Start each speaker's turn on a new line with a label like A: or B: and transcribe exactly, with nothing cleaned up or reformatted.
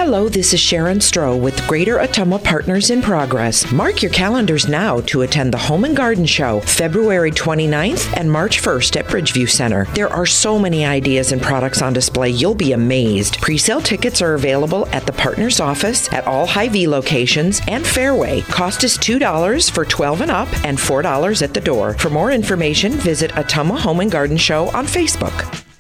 A: Hello, this is Sharon Stroh with Greater Ottumwa Partners in Progress. Mark your calendars now to attend the Home and Garden Show, February twenty-ninth and March first at Bridgeview Center. There are so many ideas and products on display, you'll be amazed. Pre-sale tickets are available at the Partners office at all Hy-Vee locations and Fairway. Cost is two dollars for twelve and up and four dollars at the door. For more information, visit Ottumwa Home and Garden Show on Facebook.